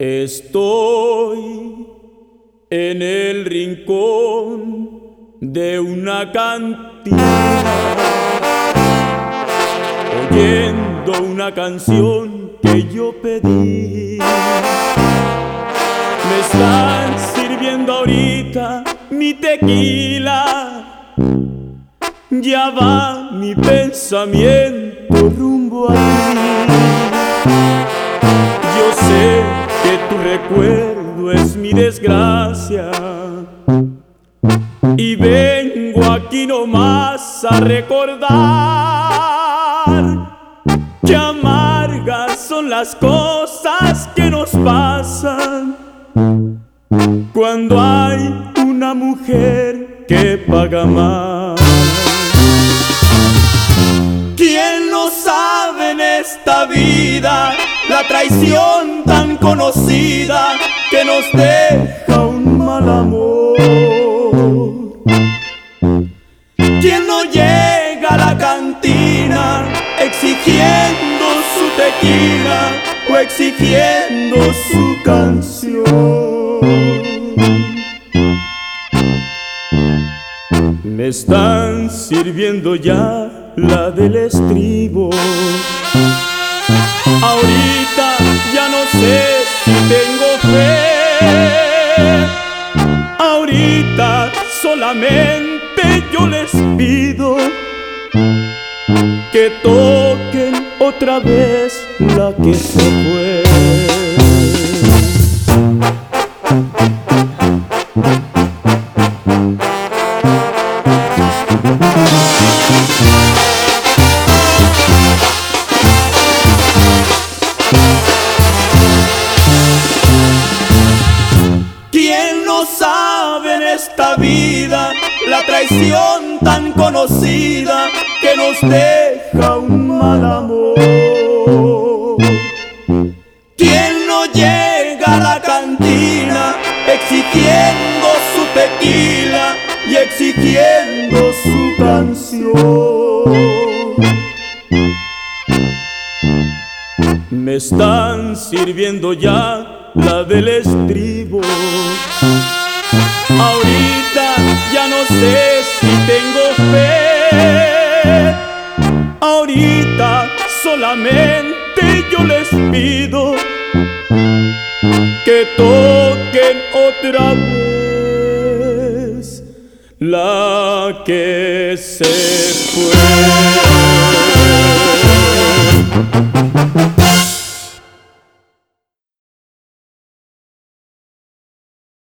Estoy en el rincón de una cantina, oyendo una canción que yo pedí. Me están sirviendo ahorita mi tequila, ya va mi pensamiento rumbo a ti. Yo sé que tu recuerdo es mi desgracia y vengo aquí nomás a recordar que amargas son las cosas que nos pasan cuando hay una mujer que paga más. ¿Quién no sabe en esta vida la traición tan conocida que nos deja un mal amor? ¿Quién no llega a la cantina exigiendo su tequila o exigiendo su canción? Me están sirviendo ya la del estribo. Ahorita ya no sé si tengo fe. Ahorita solamente yo les pido que toquen otra vez la que se fue. ¿Quién no sabe en esta vida la traición tan conocida que nos deja un mal amor? ¿Quién no llega a la cantina exigiendo su tequila y exigiendo su canción? Me están sirviendo ya la del estribo. Ahorita ya no sé si tengo fe. Ahorita solamente yo les pido que toquen otra vez la que se fue.